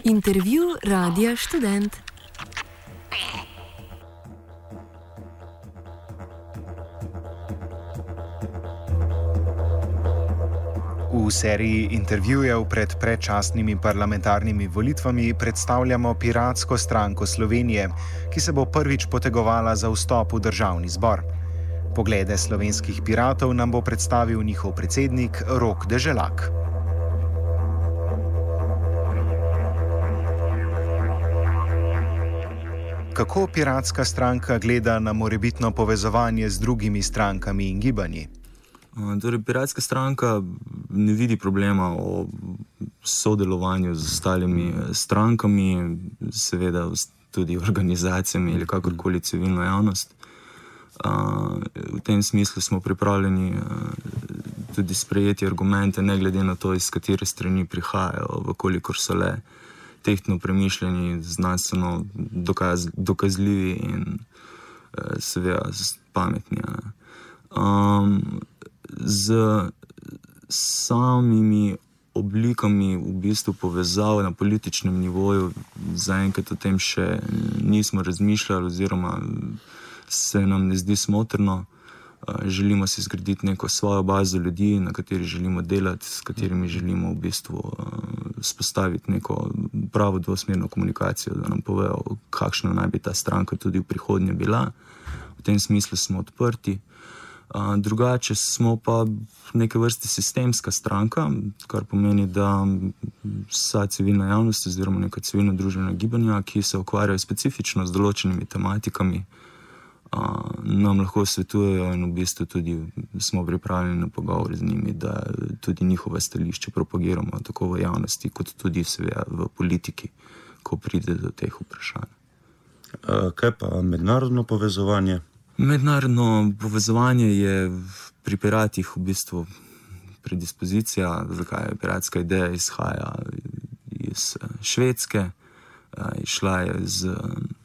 Intervju Radia Študent. V seriji intervjujev pred predčasnimi parlamentarnimi volitvami predstavljamo Piratsko stranko Slovenije, ki se bo prvič potegovala za vstop v državni zbor. Poglede slovenskih piratov nam bo predstavil njihov predsednik Rok Deželak. Kako Piratska stranka gleda na morebitno povezovanje z drugimi strankami in gibanji? Torej, Piratska stranka ne vidi problema o sodelovanju z ostalimi strankami, seveda tudi organizacijami ali kakorkoli civilno javnost. V tem smislu smo pripravljeni tudi sprejeti argumente, ne glede na to, iz katere strani prihajajo, vkolikor so le tehtno premišljeni, znanstveno dokazljivi in seveda pametni. Z samimi oblikami v bistvu povezav na političnem nivoju zaenkrat o tem še nismo razmišljali oziroma se nam ne zdi smotrno. Želimo si zgraditi neko svojo bazo ljudi, na kateri želimo delati, s katerimi želimo v bistvu spostaviti neko pravo dvosmerno komunikacijo, da nam povejo, kakšna naj bi ta stranka tudi v prihodnje bila. V tem smislu smo odprti. Drugače smo pa neke vrste sistemska stranka, kar pomeni, da vsa civilna javnost oziroma neka civilno-družbena gibanja, ki se ukvarjajo specifično z določenimi tematikami, nam lahko svetujejo in v bistvu tudi smo pripravljeni na pogovor z njimi, da tudi njihove stališče propagiramo tako v javnosti, kot tudi seveda v politiki, ko pride do teh vprašanj. Kaj pa mednarodno povezovanje? Mednarodno povezovanje je pri piratih v bistvu predispozicija, zakaj piratska ideja izhaja iz Švedske, išla je z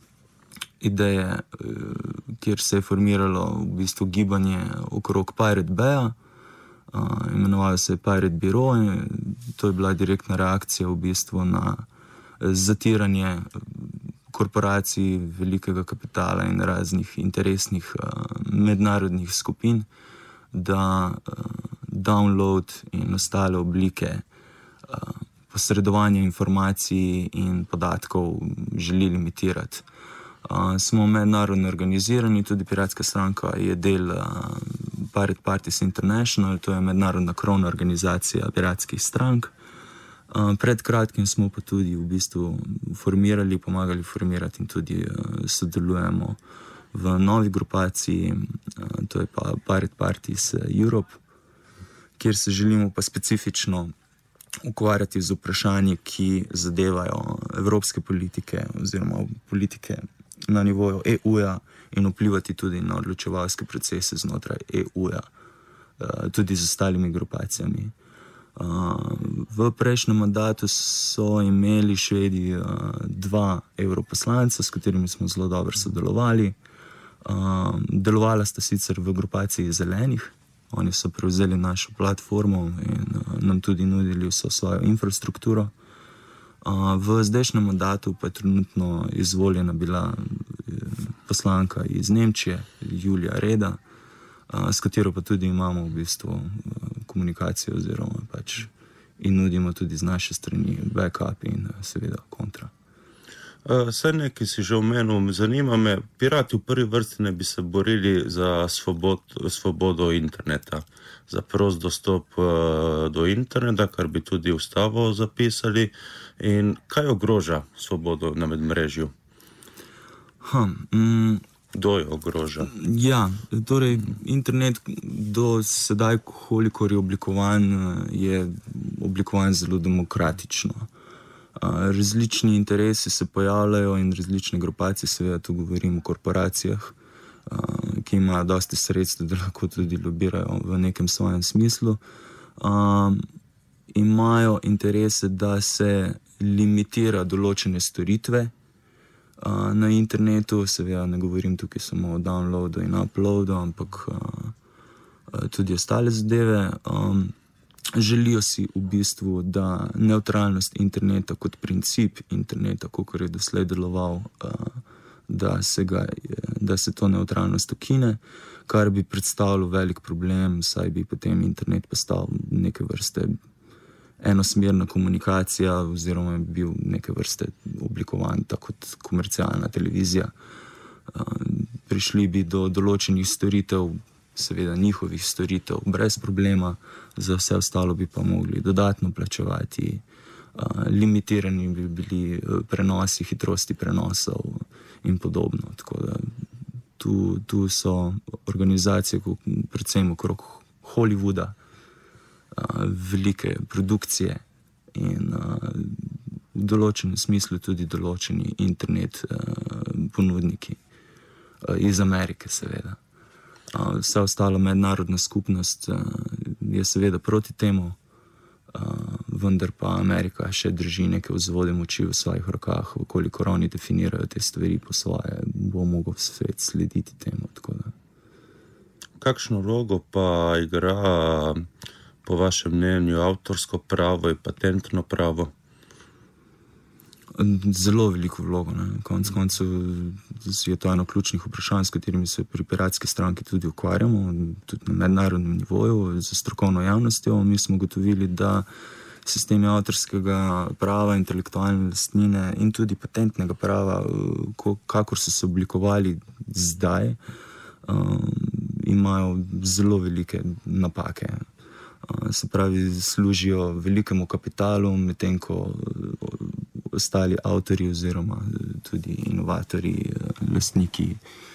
ideje, kjer se je formiralo v bistvu gibanje okrog Pirate Baya, imenovalo se je Pirate Bureau in to je bila direktna reakcija v bistvu na zatiranje korporacij, velikega kapitala in raznih interesnih mednarodnih skupin, da download in ostale oblike posredovanja informacij in podatkov želi limitirati. Smo mednarodno organizirani, tudi Piratska stranka je del Pirate Parties International, to je mednarodna krovna organizacija piratskih strank. Pred kratkim smo pa tudi v bistvu pomagali formirati in tudi sodelujemo v novi grupaciji, to je pa Pirate Parties Europe, kjer se želimo pa specifično ukvarjati z vprašanji, ki zadevajo evropske politike oziroma politike na nivoju EU-ja in vplivati tudi na odločevalske procese znotraj EU-ja, tudi z ostalimi grupacijami. V prejšnjem mandatu so imeli Švedi 2 evroposlanca, s katerimi smo zelo dobro sodelovali. Delovala sta sicer v grupaciji zelenih, oni so prevzeli našo platformo in nam tudi nudili vso svojo infrastrukturo. V zdajšnjem mandatu pa je trenutno izvoljena bila poslanka iz Nemčije, Julija Reda, s katero pa tudi imamo v bistvu komunikacijo oziroma pač in nudimo tudi z naše strani backup in seveda kontra. Saj nekaj si že omenil, zanima me, pirati v prvi vrsti ne bi se borili za svobodo interneta, za prost dostop do interneta, kar bi tudi ustavo zapisali. In kaj ogroža svobodo na medmrežju? Kdo jo ogroža? Ja, torej internet do sedaj, kolikor je oblikovan zelo demokratično. Različni interesi se pojavljajo in različne grupacije, seveda tu govorim o korporacijah, ki imajo dosti sredstev, da lahko tudi lobirajo v nekem svojem smislu. Imajo interese, da se limitira določene storitve na internetu, seveda ne govorim tukaj samo o downloadu in uploadu, ampak tudi ostale zadeve. Želijo si v bistvu, da nevtralnost interneta kot princip interneta, kakor je doslej deloval, da se to nevtralnost ukine, kar bi predstavljalo velik problem, saj bi potem internet postal neke vrste enosmerna komunikacija oziroma bi bil neke vrste oblikovan tako kot komercialna televizija. Prišli bi do določenih storitev, seveda njihovih storitev, brez problema, za vse ostalo bi pa mogli dodatno plačevati, limitirani bi bili prenosi, hitrosti prenosov in podobno. Tako da tu so organizacije, predvsem okrog Hollywooda, velike produkcije in v določenem smislu tudi določeni internet ponudniki iz Amerike, seveda. Vsa ostala mednarodna skupnost je seveda proti temu, vendar pa Amerika še drži neke vzvode moči v svojih rokah, kolikor oni definirajo te stvari po svoje, bo mogel svet slediti temu. Tako da. Kakšno vlogo pa igra po vašem mnenju avtorsko pravo in patentno pravo? Zelo veliko vlogo. Konec koncev je to eno ključnih vprašanj, s katerimi se pri Piratski stranki tudi ukvarjamo, tudi na mednarodnem nivoju, z strokovno javnostjo. Mi smo ugotovili, da sistemi avtorskega prava, intelektualne lastnine in tudi patentnega prava, kakor so se oblikovali zdaj, imajo zelo velike napake. Se pravi, služijo velikemu kapitalu, medtem ko ostali avtorji oziroma tudi inovatorji, lastniki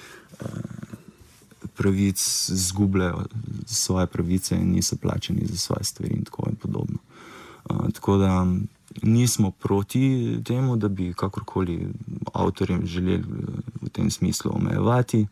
pravic zgubljajo svoje pravice in niso plačeni za svoje stvari in tako in podobno. Tako da nismo proti temu, da bi kakorkoli avtorjem želeli v tem smislu omejevati.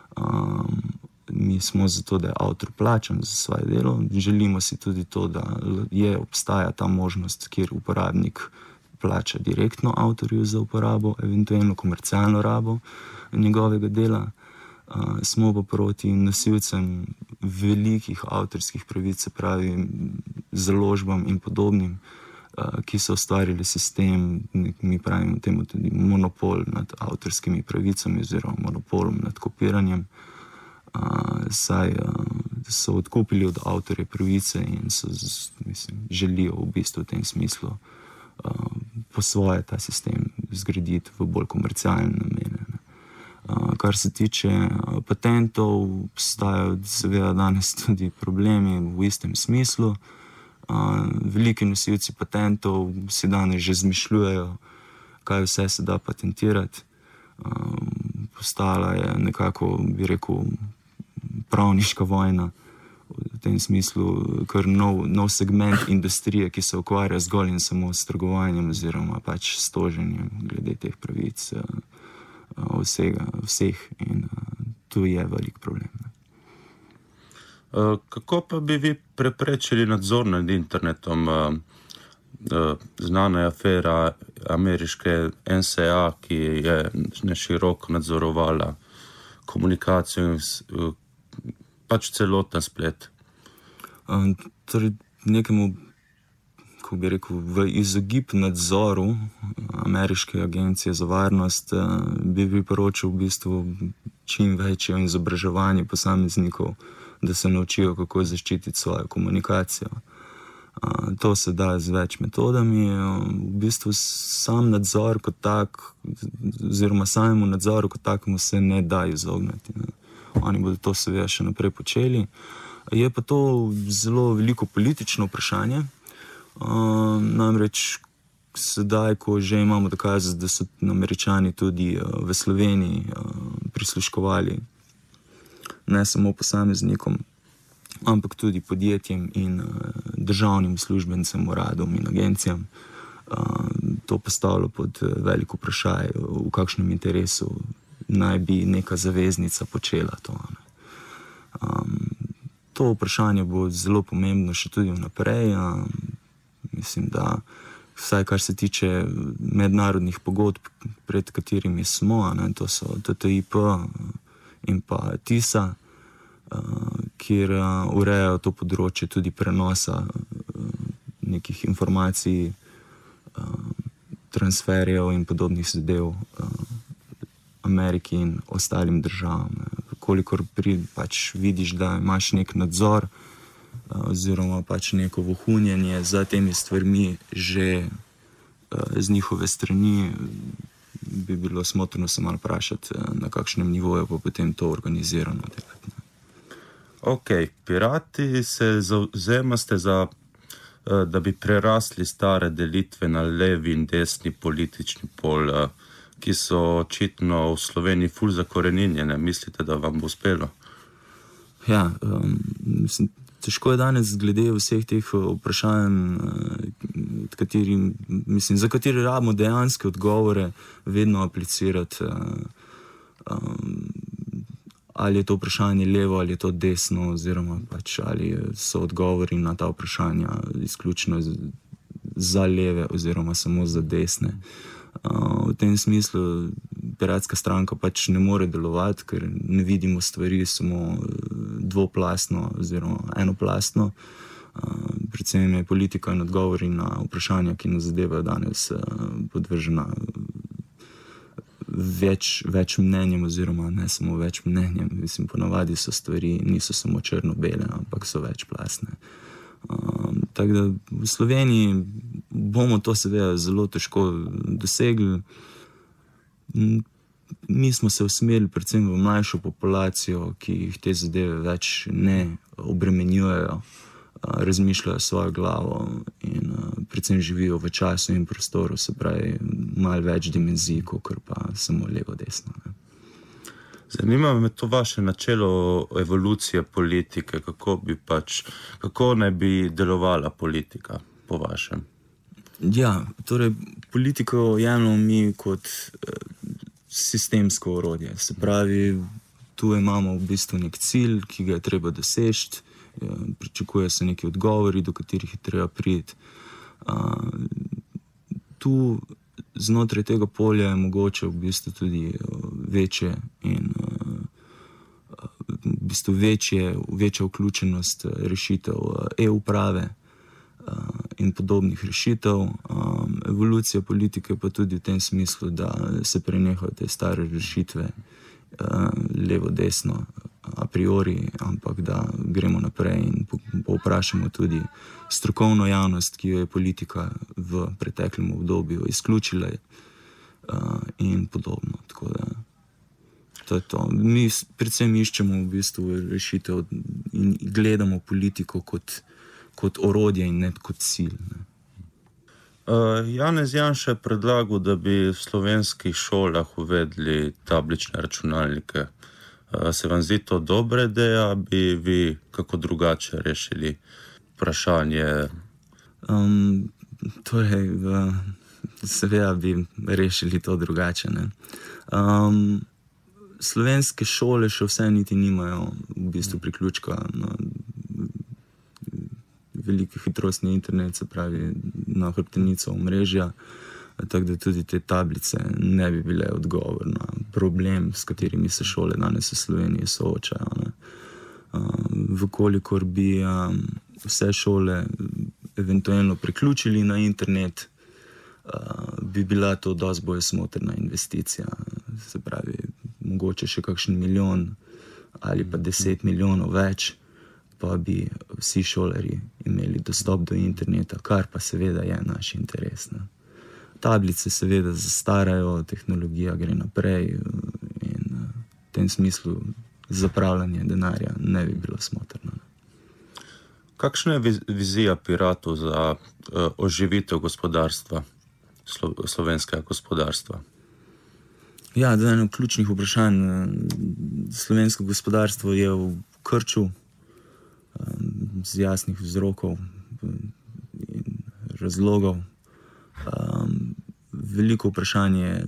Mi smo zato, da je avtor plačan za svoje delo. Želimo si tudi to, da obstaja ta možnost, kjer uporabnik plača direktno avtorju za uporabo, eventualno komercialno rabo njegovega dela. Smo pa proti nosilcem velikih avtorskih pravic, se pravi založbam in podobnim, ki so ustvarili sistem, mi pravimo temu tudi monopol nad avtorskimi pravicami oziroma monopolom nad kopiranjem, saj so odkupili od avtorja pravice in želijo v bistvu v tem smislu po svoje ta sistem zgraditi v bolj komercialne namene. Kar se tiče patentov, obstajajo seveda danes tudi problemi v istem smislu. Veliki nosilci patentov si danes že izmišljujejo, kaj vse se da patentirati. Postala je nekako, bi rekel, pravniška vojna, v tem smislu kar nov segment industrije, ki se ukvarja zgolj in samo s trgovanjem oziroma pač s toženjem glede teh pravic vseh in tu je velik problem. Kako pa bi vi preprečili nadzor nad internetom? Znana je afera ameriške NSA, ki je neširoko nadzorovala komunikacijo in pač celoten splet. Torej, nekemu, kako bi rekel, v izogib nadzoru Ameriške agencije za varnost bi priporočil v bistvu čim večje izobraževanje posameznikov, da se naučijo, kako zaščititi svojo komunikacijo. To se da z več metodami. V bistvu sam nadzor kot tak, oziroma samemu nadzoru kot takemu se ne da izogniti. Oni bodo to seveda še naprej počeli. Je pa to zelo veliko politično vprašanje. Namreč sedaj, ko že imamo dokaz, da so Američani tudi v Sloveniji prisluškovali ne samo posameznikom, ampak tudi podjetjem in državnim uslužbencem, uradom in agencijam, to postavlja pod veliko vprašaj, v kakšnem interesu naj bi neka zaveznica počela to. To vprašanje bo zelo pomembno še tudi vnaprej. Mislim, da vsaj kar se tiče mednarodnih pogodb, pred katerimi smo, to so TTIP in pa TISA, kjer urejajo to področje tudi prenosa nekih informacij, transferjev in podobnih zadev Ameriki in ostalim državam. Kolikor pač vidiš, da imaš nek nadzor oziroma pač neko vohunjenje za temi stvarmi že z njihove strani, bi bilo smotrno se malo vprašati, na kakšnem nivoju pa potem to organizirano delati. Ok, pirati se zavzemate za, da bi prerasli stare delitve na levi in desni politični pol, ki so očitno v Sloveniji ful zakoreninjene. Mislite, da vam bo uspelo? Ja, mislim, težko je danes glede vseh teh vprašanj, za katere rabimo dejanske odgovore, vedno aplicirati, ali je to vprašanje levo ali je to desno, oziroma pač ali so odgovori na ta vprašanja izključno za leve oziroma samo za desne. V tem smislu Piratska stranka pač ne more delovati, ker ne vidimo stvari samo dvoplastno oziroma enoplastno. Predvsem je politika in odgovori na vprašanja, ki nas zadevajo danes, podvržena več mnenjem oziroma ne samo več mnenjem. Mislim, ponavadi so stvari, niso samo črno-bele, ampak so večplastne. Tako da v Sloveniji bomo to seveda zelo težko dosegli. Mi smo se usmerili predvsem v mlajšo populacijo, ki jih te zadeve več ne obremenjujejo, razmišljajo svojo glavo in predvsem živijo v času in prostoru, se pravi malo več dimenzij, kakor pa samo levo-desno. Zanima me to vaše načelo evolucije politike, kako naj bi delovala politika po vašem? Ja, torej politiko jemljamo mi kot sistemsko orodje. Se pravi, tu imamo v bistvu nek cilj, ki ga je treba doseči, pričakuje se neki odgovori, do katerih je treba priti. Tu znotraj tega polja je mogoče v bistvu tudi večja vključenost rešitev e-uprave in podobnih rešitev. Evolucija politike pa tudi v tem smislu, da se prenehajo te stare rešitve levo-desno a priori, ampak da gremo naprej in povprašamo tudi strokovno javnost, ki jo je politika v preteklem obdobju izključila in podobno. Tako da to je to. Mi predvsem iščemo v bistvu rešitev in gledamo politiko kot orodje in ne kot cilj. Janez Janša je predlagal, da bi v slovenskih šolah uvedli tablične računalnike. Se vam zdi to dobra ideja, bi vi kako drugače rešili vprašanje? Torej, seveda bi rešili to drugače. Slovenske šole še vse niti nimajo v bistvu priključka na veliki hitrostni internet, se pravi na hrbtenico omrežja, tako da tudi te tablice ne bi bile odgovor na problem, s katerimi se šole danes v Sloveniji soočajo. Vkolikor bi vse šole eventualno priključili na internet, bi bila to dosti bolj smotrna investicija. Se pravi, mogoče še kakšen milijon ali pa 10 milijonov več, pa bi vsi šolarji imeli dostop do interneta, kar pa seveda je naš interes. Tablice seveda zastarajo, tehnologija gre naprej in v tem smislu zapravljanje denarja ne bi bilo smotrno. Kakšna je vizija piratov za oživitev gospodarstva, slovenskega gospodarstva? Ja, to je eno ključnih vprašanj. Slovensko gospodarstvo je v krču z jasnih vzrokov in razlogov. Veliko vprašanje je,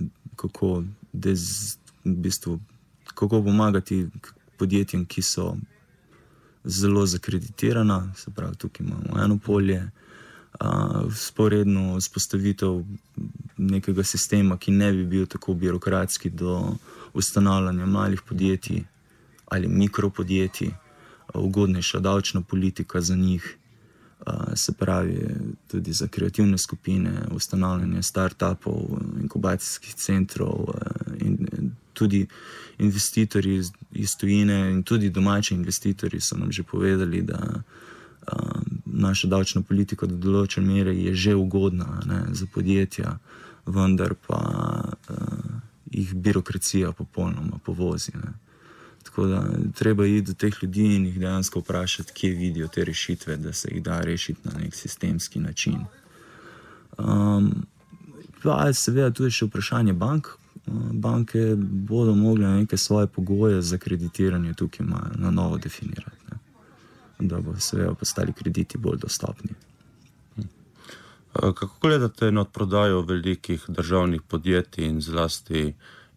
kako pomagati podjetjem, ki so zelo zakreditirana, se pravi, tukaj imamo eno polje, sporedno vzpostavitev nekega sistema, ki ne bi bil tako birokratski do ustanavljanja malih podjetij ali mikropodjetij, ugodnejša davčna politika za njih, se pravi tudi za kreativne skupine, ustanavljanje startupov, inkubacijskih centrov in tudi investitorji iz tujine in tudi domači investitorji so nam že povedali, da naša davčna politika do določene mere je že ugodna, ne, za podjetja, vendar pa jih birokracija popolnoma povozi. Ne. Tako da treba iti do teh ljudi in jih dejansko vprašati, kje vidijo te rešitve, da se jih da rešiti na nek sistemski način. Pa seveda tu je še vprašanje bank. Banke bodo mogle neke svoje pogoje za kreditiranje tukaj na novo definirati, ne. Da bo seveda postali krediti bolj dostopni. Kako gledate na odprodajo velikih državnih podjetij in zlasti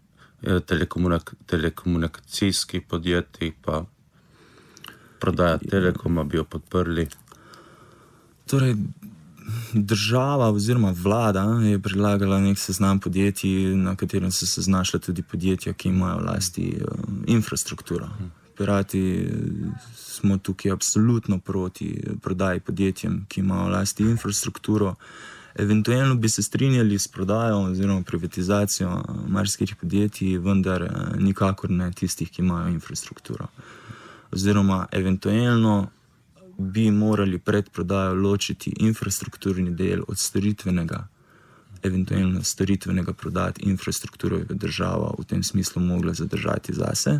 telekomunikacijskih podjetij, pa prodaja Telekoma bi jo podprli? Torej, država oziroma vlada je predlagala nek seznam podjetij, na katerem so se znašla tudi podjetja, ki imajo v lasti infrastrukturo. Pirati smo tukaj absolutno proti prodaji podjetjem, ki imajo v lasti infrastrukturo. Eventualno bi se strinjali s prodajo oziroma privatizacijo marsikih podjetij, vendar nikakor ne tistih, ki imajo infrastrukturo. Oziroma eventualno bi morali pred prodajo ločiti infrastrukturni del od storitvenega, eventualno storitvenega prodati infrastrukturo je država v tem smislu mogla zadržati zase.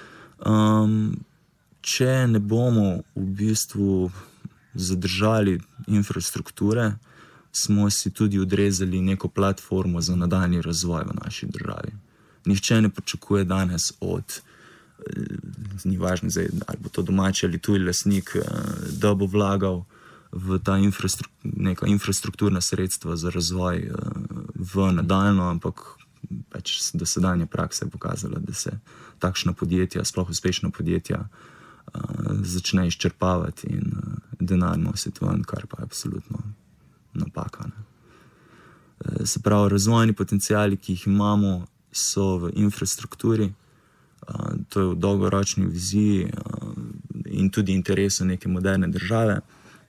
Če ne bomo v bistvu zadržali infrastrukture, smo si tudi odrezali neko platformo za nadaljnji razvoj v naši državi. Nihče ne pričakuje danes od, ni važno zdaj, ali bo to domači ali tuj lastnik, da bo vlagal v ta neka infrastrukturna sredstva za razvoj v nadaljno, ampak pač dosedanja praksa je pokazala, da se takšna podjetja, sploh uspešna podjetja, začne izčrpavati in denar nositi ven, kar pa je absolutno napaka. Ne. Se pravi, razvojni potenciali, ki jih imamo, so v infrastrukturi, to je v dolgoročni viziji in tudi interesu neke moderne države.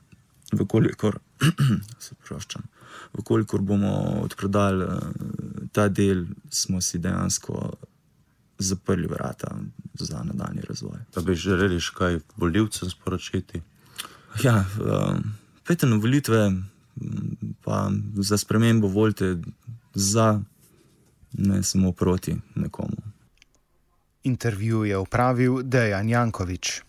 Vkolikor bomo odprodali ta del, smo si dejansko zaprli vrata za nadaljnji razvoj. Da bi želeli še kaj volivcem sporočiti? Ja, pejte na volitve, pa za spremembo volite za, ne samo proti nekomu. Intervju je opravil Dejan Janković.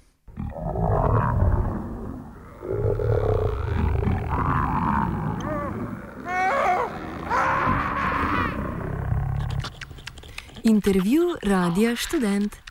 Intervju Radia Študent.